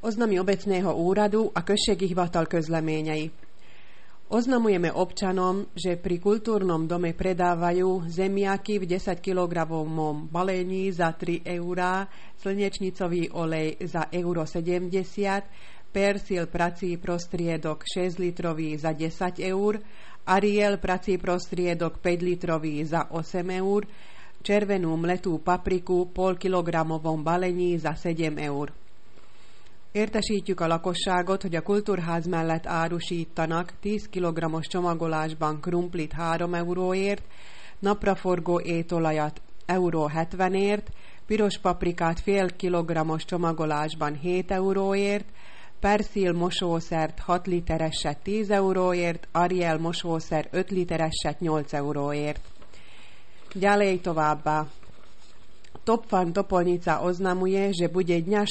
Oznamy obecného úradu a községi hivatal közleményei. Oznamujeme občanom, že pri kultúrnom dome predávajú zemiaky v 10 kg balení za 3 eurá, slnečnicový olej za euro 70, persil prací prostriedok 6 litrový za 10 eur, Ariel prací prostriedok 5 litrový za 8 eur, červenú mletú papriku pol kilogramovom balení za 7 eur. Értesítjük a lakosságot, hogy a kultúrház mellett árusítanak 10 kg-os csomagolásban krumplit 3 euróért, napraforgó étolajat euró 70-ért, piros paprikát fél kilogrammos csomagolásban 7 euróért, persil mosószert 6 litereset 10 euróért, Ariel mosószer 5 litereset 8 euróért. Ďalej továbbá. Top Farm Topolnica oznamuje, že bude dňa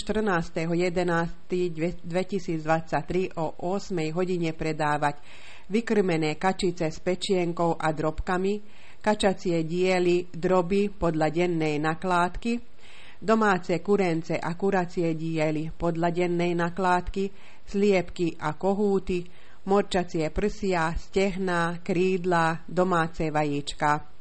14.11.2023 o 8 hodine predávať vykrmené kačice s pečienkou a drobkami, kačacie diely, droby podľa dennej nakládky, domáce kurence a kuracie diely podľa dennej nakládky, sliepky a kohúty, morčacie prsia, stehná, krídla, domáce vajíčka.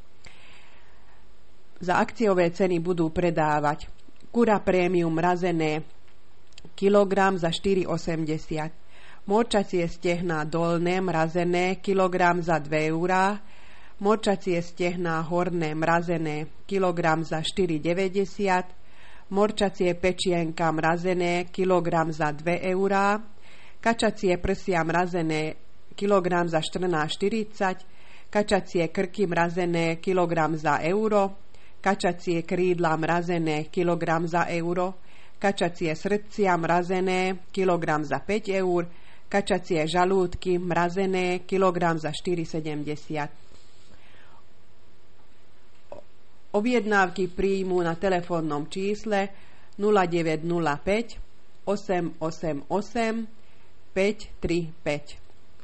Za akciové ceny budú predávať kura prémium mrazené kilogram za 4,80, morčacie stehná dolné mrazené kilogram za 2 eurá, morčacie stehná horné mrazené kilogram za 4,90, morčacie pečienka mrazené kilogram za 2 eurá, kačacie prsia mrazené kilogram za 14,40, kačacie krky mrazené kilogram za euro, kačacie krídla mrazené kilogram za euro, kačacie srdcia mrazené kilogram za 5 eur, kačacie žalúdky mrazené kilogram za 4,70. Objednávky príjmu na telefónnom čísle 0905 888 535.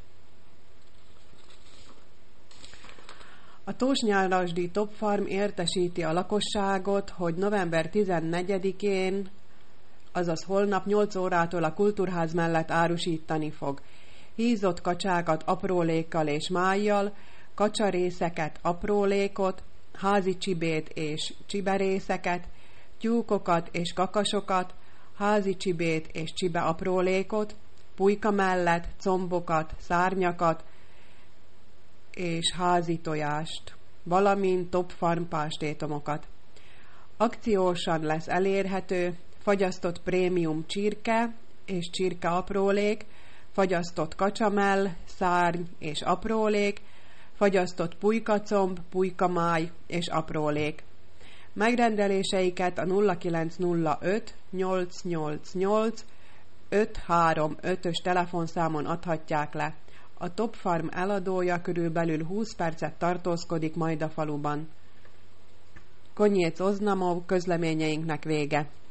A Tósnyálasi Top Farm értesíti a lakosságot, hogy november 14-én, azaz holnap 8 órától a kultúrház mellett árusítani fog hízott kacsákat aprólékkal és májjal, kacsarészeket, aprólékot, házi csibét és csiberészeket, tyúkokat és kakasokat, házi csibét és csibe aprólékot, pulyka mellett combokat, szárnyakat, és házi tojást, valamint Top Farm pástétomokat. Akciósan lesz elérhető fagyasztott prémium csirke és csirke aprólék, fagyasztott kacsamell, szárny és aprólék, fagyasztott pulykacomb, pulykamáj és aprólék. Megrendeléseiket a 0905 888 535-ös telefonszámon adhatják le. A Top Farm eladója körülbelül 20 percet tartózkodik majd a faluban. Koniec oznamov, közleményeinknek vége.